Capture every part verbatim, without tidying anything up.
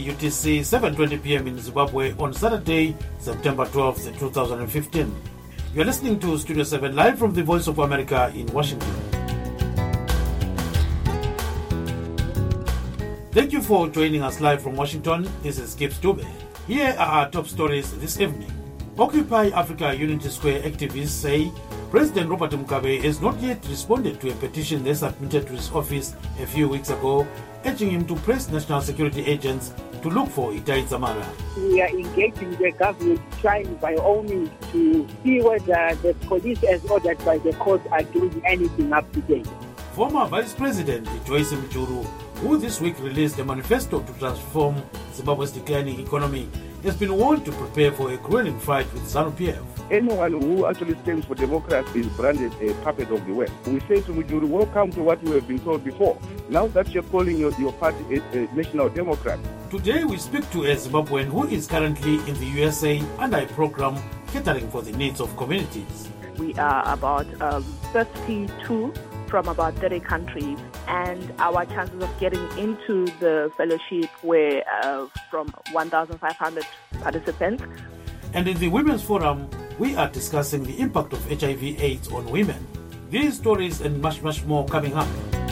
U T C, seven twenty p m in Zimbabwe on Saturday, September twelfth, twenty fifteen. You are listening to Studio seven live from the Voice of America in Washington. Thank you for joining us live from Washington. This is Gibbs Dube. Here are our top stories this evening. Occupy Africa Unity Square activists say President Robert Mugabe has not yet responded to a petition they submitted to his office a few weeks ago, urging him to press national security agents to look for Itai Dzamara. We are engaging the government, trying by all means to see whether the police as ordered by the court are doing anything up to date. Former Vice President Joyce Mchuru, who this week released a manifesto to transform Zimbabwe's declining economy, has been warned to prepare for a grueling fight with ZANU-P F. Anyone who actually stands for democracy is branded a puppet of the West. We say to Mujuru, welcome to what we have been told before. Now that you're calling your, your party a, a National Democrat. Today we speak to a Zimbabwean who is currently in the U S A under a program catering for the needs of communities. We are about um, fifty-two from about thirty countries, and our chances of getting into the fellowship were uh, from one thousand five hundred participants. And in the Women's Forum, we are discussing the impact of H I V AIDS on women. These stories and much, much more coming up.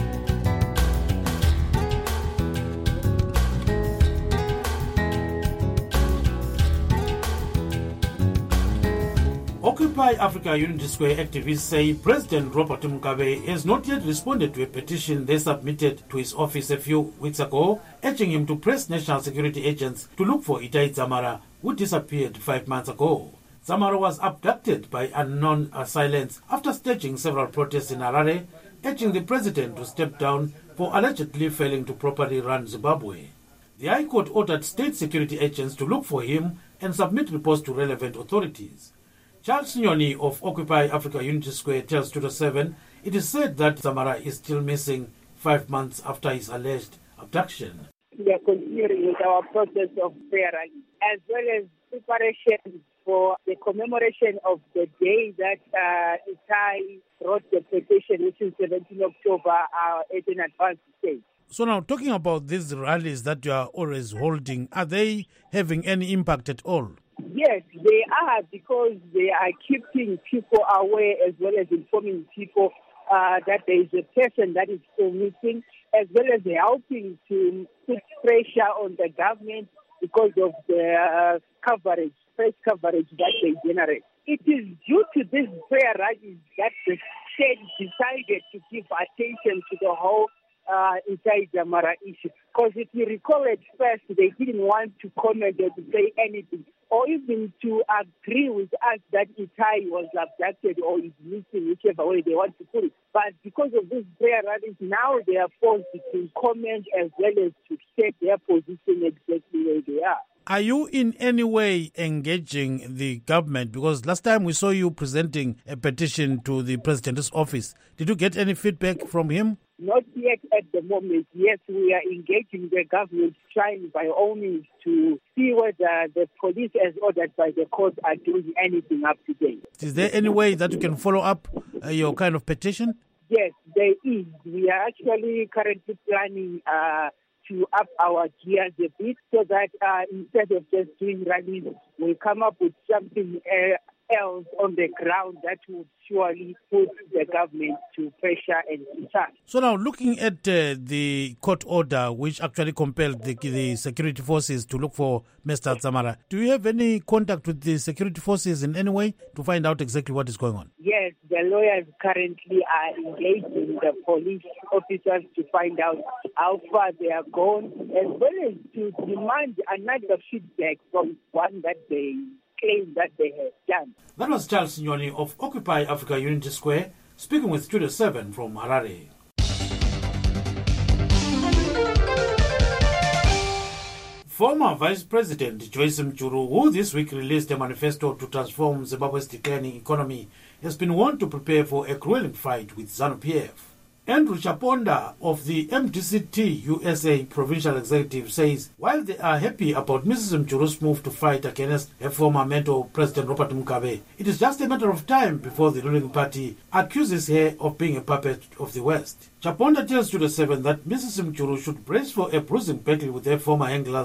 Occupy Africa Unity Square activists say President Robert Mugabe has not yet responded to a petition they submitted to his office a few weeks ago, urging him to press national security agents to look for Itai Dzamara, who disappeared five months ago. Dzamara was abducted by unknown assailants after staging several protests in Harare, urging the president to step down for allegedly failing to properly run Zimbabwe. The High Court ordered state security agents to look for him and submit reports to relevant authorities. Charles Nyoni of Occupy Africa Unity Square tells Studio seven it is said that Dzamara is still missing five months after his alleged abduction. We are continuing with our process of prayer as well as preparation for the commemoration of the day that uh, Itai wrote the petition, which is seventeenth of October, uh, at an advanced stage. So now, talking about these rallies that you are always holding, are they having any impact at all? Yes, they are, because they are keeping people aware as well as informing people uh, that there is a person that is still missing, as well as helping to put pressure on the government because of the uh, coverage, press coverage that they generate. It is due to these prayer rallies that the state decided to give attention to the whole uh, Itai Dzamara issue. Because if you recall at first, they didn't want to comment or to say anything, or even to agree with us that Itai was abducted or is missing, whichever way they want to put it. But because of these prayer rallies, now they are forced to comment as well as to state their position exactly where they are. Are you in any way engaging the government? Because last time we saw you presenting a petition to the president's office. Did you get any feedback from him? Not yet at the moment. Yes, we are engaging the government, trying by all means to see whether the police as ordered by the court are doing anything up to date. Is there any way that you can follow up uh, your kind of petition? Yes, there is. We are actually currently planning uh, to up our gears a bit so that uh, instead of just doing rallies, we'll come up with something uh, else on the ground that would surely put the government to pressure and to charge. So now, looking at uh, the court order, which actually compelled the, the security forces to look for Mister Dzamara, do you have any contact with the security forces in any way to find out exactly what is going on? Yes, the lawyers currently are engaging the police officers to find out how far they are gone, as well as to demand another feedback from one that they claim that they have done. That was Charles Nyoni of Occupy Africa Unity Square, speaking with Studio seven from Harare. Former Vice President Joyce Mchuru, who this week released a manifesto to transform Zimbabwe's declining economy, has been warned to prepare for a grueling fight with ZANU-P F. Andrew Chaponda of the M D C T U S A Provincial Executive says while they are happy about Missus Mchuru's move to fight against her former mentor, President Robert Mugabe, it is just a matter of time before the ruling party accuses her of being a puppet of the West. Chaponda tells Studio seven that Missus Mchuru should brace for a bruising battle with her former handlers,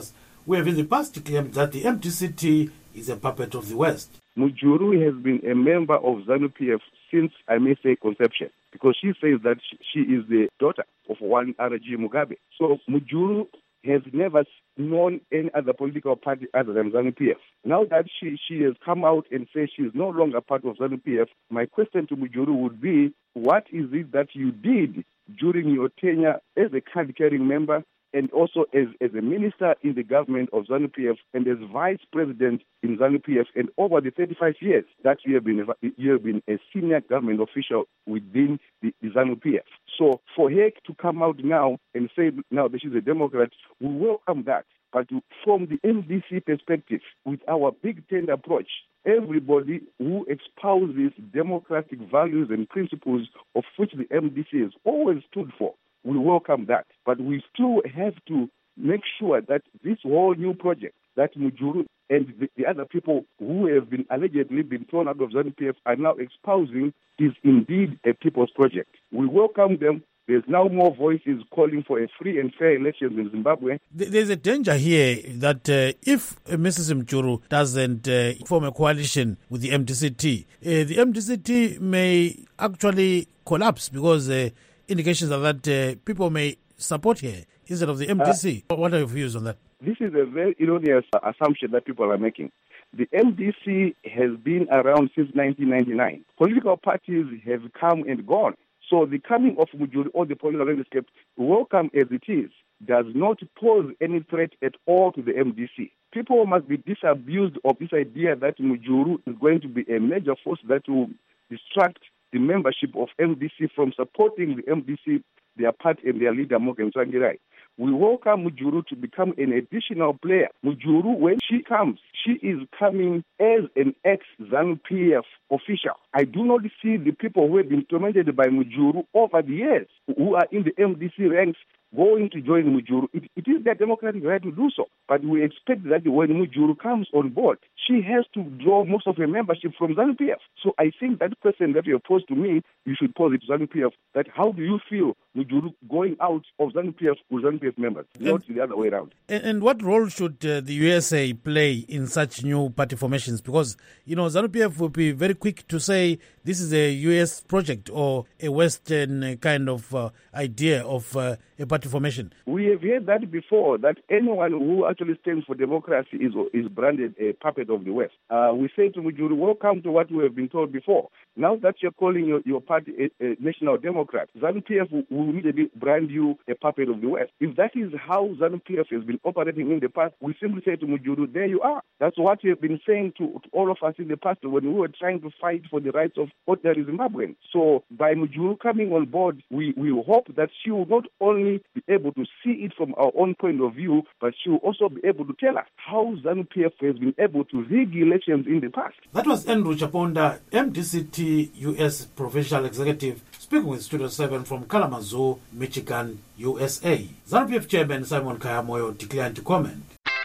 who have in the past claimed that the M D C T is a puppet of the West. Mujuru has been a member of ZANU-P F since, I may say, conception, because she says that she is the daughter of one R G Mugabe. So Mujuru has never known any other political party other than ZANU-P F. Now that she, she has come out and says she is no longer part of ZANU-P F, my question to Mujuru would be, what is it that you did during your tenure as a card-carrying member and also as, as a minister in the government of ZANU-P F and as vice president in ZANU-P F, and over the thirty-five years that you have been you have been a senior government official within the, the ZANU-P F. So for her to come out now and say now that she's a Democrat, we welcome that. But from the M D C perspective, with our big tent approach, everybody who espouses democratic values and principles of which the M D C has always stood for, we welcome that. But we still have to make sure that this whole new project that Mujuru and the, the other people who have been allegedly been thrown out of ZANU-P F are now espousing is indeed a people's project. We welcome them. There's now more voices calling for a free and fair elections in Zimbabwe. There's a danger here that uh, if uh, Missus Mujuru doesn't uh, form a coalition with the M D C T, uh, the M D C T may actually collapse because uh, indications are that uh, people may support her instead of the M D C. Uh, what are your views on that? This is a very erroneous assumption that people are making. The M D C has been around since nineteen ninety-nine. Political parties have come and gone. So the coming of Mujuru or the political landscape, welcome as it is, does not pose any threat at all to the M D C. People must be disabused of this idea that Mujuru is going to be a major force that will distract the membership of M D C from supporting the M D C, their party and their leader, Morgan Tsvangirai. We welcome Mujuru to become an additional player. Mujuru, when she comes, she is coming as an ex-ZANU-P F official. I do not see the people who have been tormented by Mujuru over the years, who are in the M D C ranks, going to join Mujuru. It, it is their democratic right to do so. But we expect that when Mujuru comes on board, she has to draw most of her membership from ZANU-P F. So I think that question that you have posed to me, you should pose it to ZANU-P F, that how do you feel Mujuru going out of ZANU-P F with ZANU-P F members, and, not the other way around. And, and what role should uh, the U S A play in such new party formations? Because, you know, ZANU-P F will be very quick to say this is a U S project or a Western kind of uh, idea of uh, a party formation. We have heard that before, that anyone who actually stands for democracy is is branded a puppet of the West. Uh, we say to Mujuru, welcome to what we have been told before. Now that you're calling your, your party a, a National Democrat, ZANU-P F will, will immediately brand you a puppet of the West. If that is how ZANU-P F has been operating in the past, we simply say to Mujuru, there you are. That's what you have been saying to, to all of us in the past when we were trying to fight for the rights of ordinary Zimbabweans. So by Mujuru coming on board, we, we hope that she will not only be able to see it from our own point of view, but she will also be able to tell us how ZANU-P F has been able to rig elections in the past. That was Andrew Chaponda, M D C T U S Provincial Executive, speaking with Studio seven from Kalamazoo, Michigan, U S A. ZANU-P F Chairman Simon Kaya-Moyo declined to comment.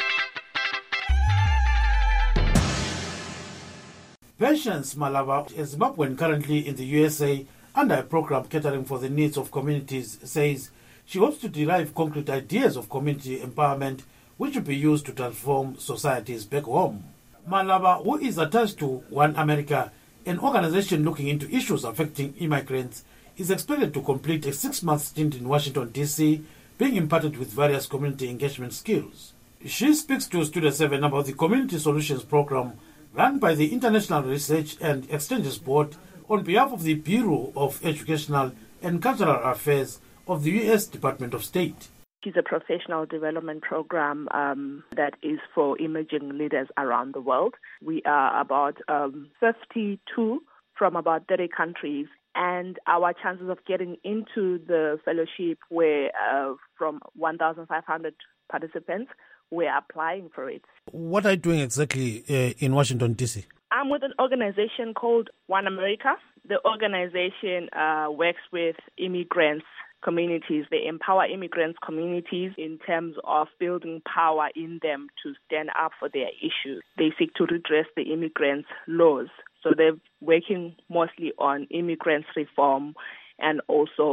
Patience Malava, a Zimbabwean currently in the U S A under a program catering for the needs of communities, says she hopes to derive concrete ideas of community empowerment which will be used to transform societies back home. Malava, who is attached to One America, an organization looking into issues affecting immigrants, is expected to complete a six-month stint in Washington, D C, being imparted with various community engagement skills. She speaks to Studio seven about the Community Solutions Program run by the International Research and Exchanges Board on behalf of the Bureau of Educational and Cultural Affairs of the U S Department of State. It's a professional development program um, that is for emerging leaders around the world. We are about um, fifty-two from about thirty countries, and our chances of getting into the fellowship were uh, from one thousand five hundred participants. We're applying for it. What are you doing exactly uh, in Washington, D C? I'm with an organization called One America. The organization uh, works with immigrants communities. They empower immigrants communities in terms of building power in them to stand up for their issues. They seek to redress the immigrants' laws. So they're working mostly on immigrants reform and also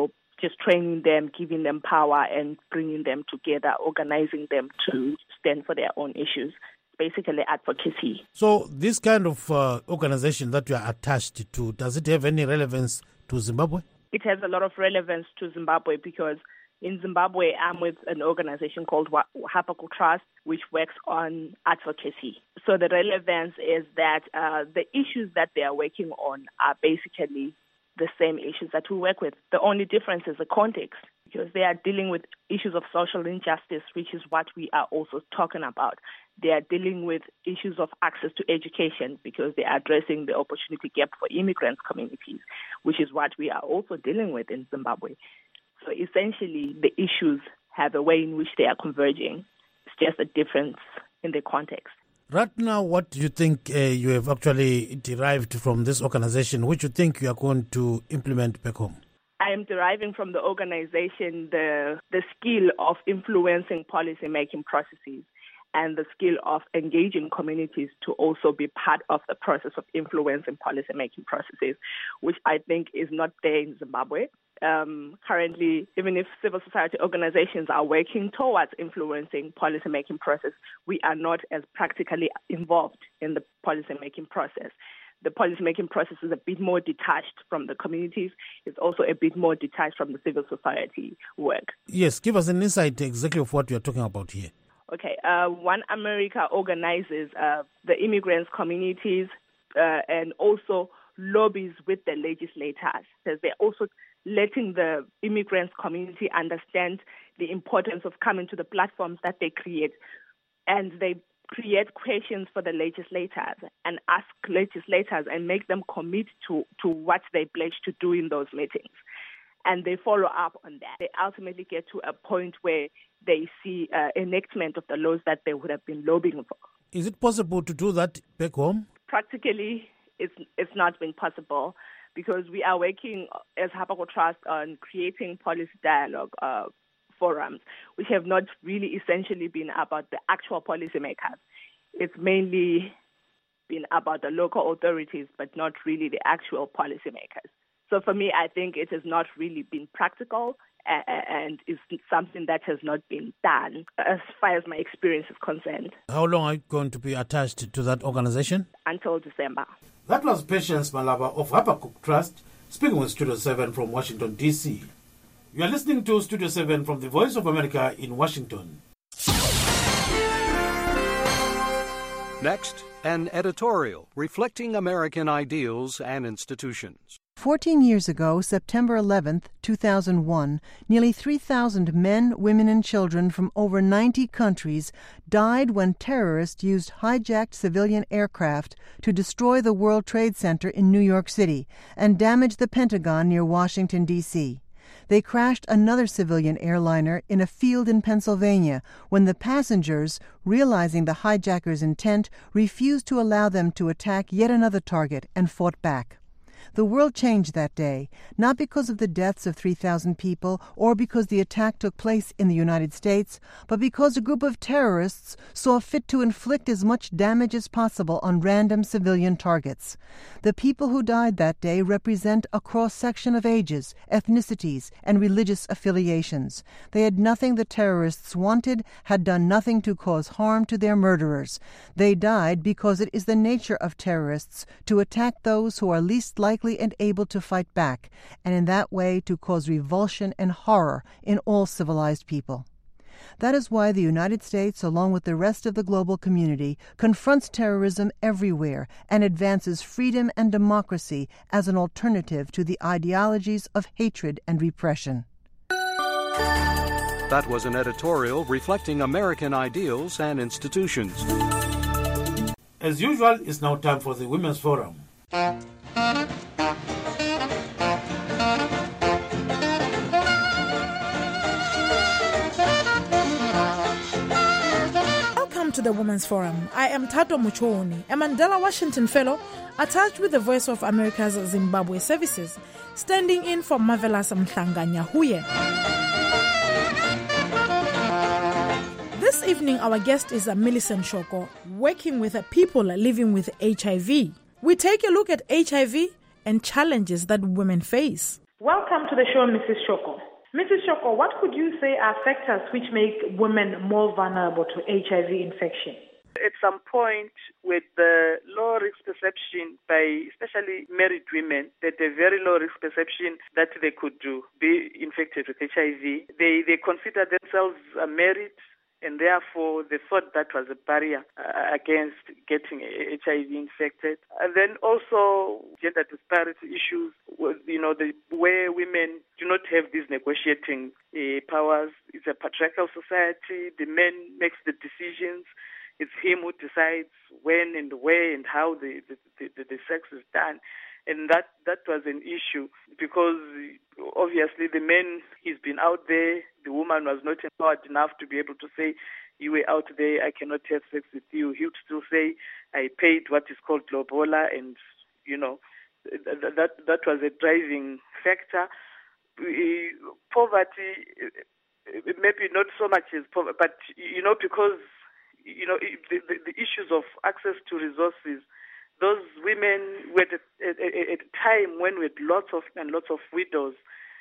just training them, giving them power and bringing them together, organizing them to stand for their own issues. Basically advocacy. So this kind of uh, organization that you are attached to, does it have any relevance to Zimbabwe? It has a lot of relevance to Zimbabwe because in Zimbabwe, I'm with an organization called Hapaku Trust, which works on advocacy. So the relevance is that uh, the issues that they are working on are basically the same issues that we work with. The only difference is the context, because they are dealing with issues of social injustice, which is what we are also talking about. They are dealing with issues of access to education because they are addressing the opportunity gap for immigrant communities, which is what we are also dealing with in Zimbabwe. So essentially, the issues have a way in which they are converging. It's just a difference in the context. Right now, what do you think uh, you have actually derived from this organization, which you think you are going to implement back home? I am deriving from the organization the, the skill of influencing policy-making processes and the skill of engaging communities to also be part of the process of influencing policy-making processes, which I think is not there in Zimbabwe. Um, currently, even if civil society organizations are working towards influencing policy-making process, we are not as practically involved in the policy-making process. The policy-making process is a bit more detached from the communities. It's also a bit more detached from the civil society work. Yes, give us an insight exactly of what you're talking about here. Okay, uh, One America organizes uh, the immigrants communities uh, and also lobbies with the legislators. So they're also letting the immigrants community understand the importance of coming to the platforms that they create. And they create questions for the legislators and ask legislators and make them commit to, to what they pledge to do in those meetings. And they follow up on that. They ultimately get to a point where they see uh, enactment of the laws that they would have been lobbying for. Is it possible to do that back home? Practically, it's, it's not been possible because we are working as Hapaku Trust on creating policy dialogue uh, forums, which have not really essentially been about the actual policymakers. It's mainly been about the local authorities, but not really the actual policymakers. So for me, I think it has not really been practical and is something that has not been done as far as my experience is concerned. How long are you going to be attached to that organization? Until December. That was Patience Malaba of Hapaku Trust speaking with Studio seven from Washington, D C. You are listening to Studio seven from the Voice of America in Washington. Next, an editorial reflecting American ideals and institutions. Fourteen years ago, September eleventh, two thousand one, nearly three thousand men, women, and children from over ninety countries died when terrorists used hijacked civilian aircraft to destroy the World Trade Center in New York City and damage the Pentagon near Washington, D C They crashed another civilian airliner in a field in Pennsylvania when the passengers, realizing the hijackers' intent, refused to allow them to attack yet another target and fought back. The world changed that day, not because of the deaths of three thousand people or because the attack took place in the United States, but because a group of terrorists saw fit to inflict as much damage as possible on random civilian targets. The people who died that day represent a cross-section of ages, ethnicities, and religious affiliations. They had nothing the terrorists wanted, had done nothing to cause harm to their murderers. They died because it is the nature of terrorists to attack those who are least likely and able to fight back, and in that way to cause revulsion and horror in all civilized people. That is why the United States, along with the rest of the global community, confronts terrorism everywhere and advances freedom and democracy as an alternative to the ideologies of hatred and repression. That was an editorial reflecting American ideals and institutions. As usual, it's now time for the Women's Forum. To the Women's Forum. I am Tato Muchoni, a Mandela Washington Fellow attached with the Voice of America's Zimbabwe services, standing in for Marvelous Mhlanga Nyahuye. This evening, our guest is Millicent Shoko, working with people living with H I V. We take a look at H I V and challenges that women face. Welcome to the show, Missus Shoko. Missus Shoko, what could you say are factors which make women more vulnerable to H I V infection? At some point, with the low risk perception by especially married women, that a very low risk perception that they could do, be infected with H I V, they, they consider themselves married, and therefore they thought that was a barrier uh, against getting H I V infected. And then also gender disparity issues, you know, the where women do not have these negotiating uh, powers. It's a patriarchal society. The man makes the decisions. It's him who decides when and where and how the, the, the, the sex is done. And that, that was an issue because obviously the man, he's been out there. The woman was not empowered enough to be able to say, you were out there, I cannot have sex with you. He would still say, I paid what is called lobola, and, you know, that, that, that was a driving factor. Poverty, maybe not so much as poverty, but, you know, because you know, the, the, the issues of access to resources, those women were at, at, at a time when we had lots of and lots of widows,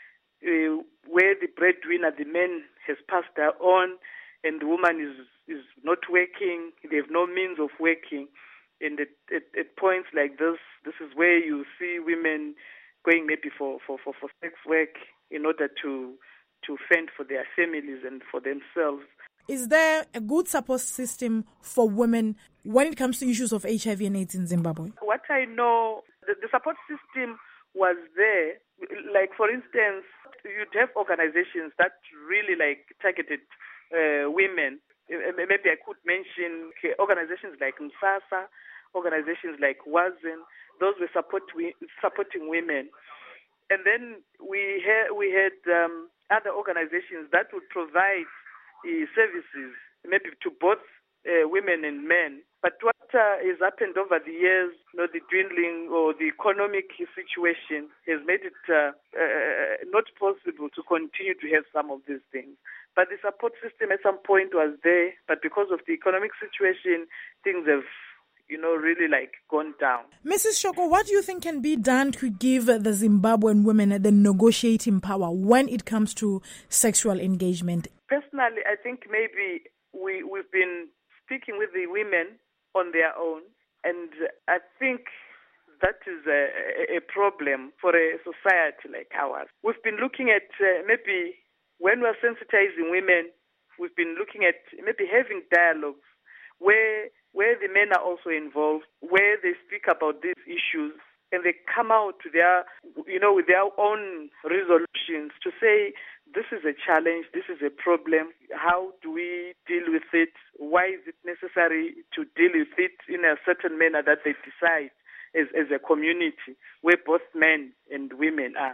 uh, where the breadwinner, the man, has passed on, and the woman is, is not working, they have no means of working. And at, at, at points like this, this is where you see women going maybe for, for, for, for sex work in order to, to fend for their families and for themselves. Is there a good support system for women when it comes to issues of H I V and AIDS in Zimbabwe? What I know, the, the support system was there. Like, for instance, you'd have organizations that really, like, targeted uh, women. Maybe I could mention organizations like Msasa, organizations like Wazen. Those were support, supporting women. And then we had, we had um, other organizations that would provide Uh, services, maybe to both uh, women and men. But what uh, has happened over the years, you know, the dwindling or the economic situation has made it uh, uh, not possible to continue to have some of these things. But the support system at some point was there, but because of the economic situation, things have, you know, really like gone down. Missus Shoko, what do you think can be done to give the Zimbabwean women the negotiating power when it comes to sexual engagement? Personally, I think maybe we, we've been speaking with the women on their own, and I think that is a, a problem for a society like ours. We've been looking at uh, maybe when we're sensitizing women, we've been looking at maybe having dialogues where where the men are also involved, where they speak about these issues, and they come out to their, you know, with their own resolutions to say, this is a challenge, this is a problem, how do we deal with it, why is it necessary to deal with it in a certain manner that they decide as, as a community where both men and women are.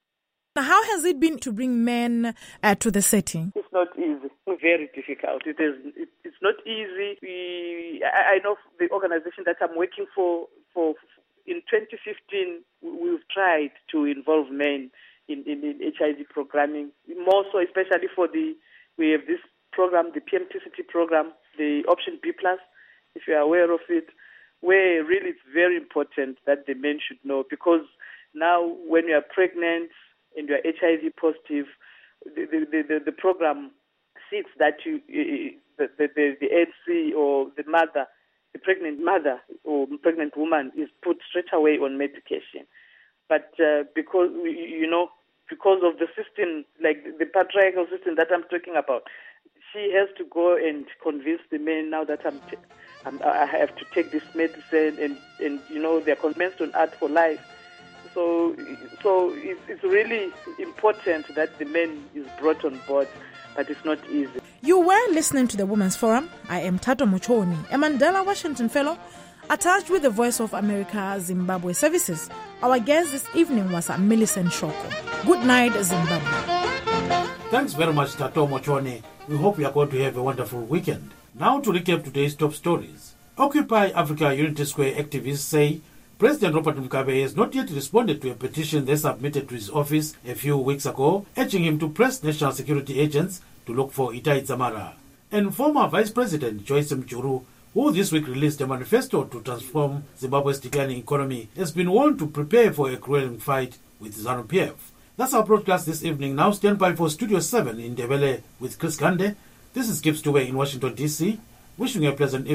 How has it been to bring men uh, to the setting? It's not easy. Very difficult. It is. It, it's not easy. We, I, I know the organization that I'm working for. For in twenty fifteen, we've tried to involve men in, in, in H I V programming. More so, especially for the we have this program, the P M T C T program, the Option B plus. If you are aware of it, where really it's very important that the men should know, because now when you are pregnant and you are H I V positive, the the, the, the program seeks that you, the, the, the N C or the mother, the pregnant mother or pregnant woman is put straight away on medication. But uh, because, you know, because of the system, like the patriarchal system that I'm talking about, she has to go and convince the men now that I'm, t- I'm I have to take this medicine, and, and you know, they're convinced on art for life. So, so it's, it's really important that the man is brought on board. But it's not easy. You were listening to the Women's Forum. I am Tato Muchoni, a Mandela Washington Fellow, attached with the Voice of America Zimbabwe Services. Our guest this evening was Millicent Shoko. Good night, Zimbabwe. Thanks very much, Tato Muchoni. We hope you are going to have a wonderful weekend. Now to recap today's top stories. Occupy Africa Unity Square activists say President Robert Mugabe has not yet responded to a petition they submitted to his office a few weeks ago, urging him to press national security agents to look for Itai Dzamara. And former Vice President Joyce Mjuru, who this week released a manifesto to transform Zimbabwe's declining economy, has been warned to prepare for a grueling fight with ZANU-P F. That's our broadcast this evening. Now stand by for Studio seven in Ndebele with Chris Gande. This is Gibbs Dube in Washington, D C, wishing you a pleasant evening.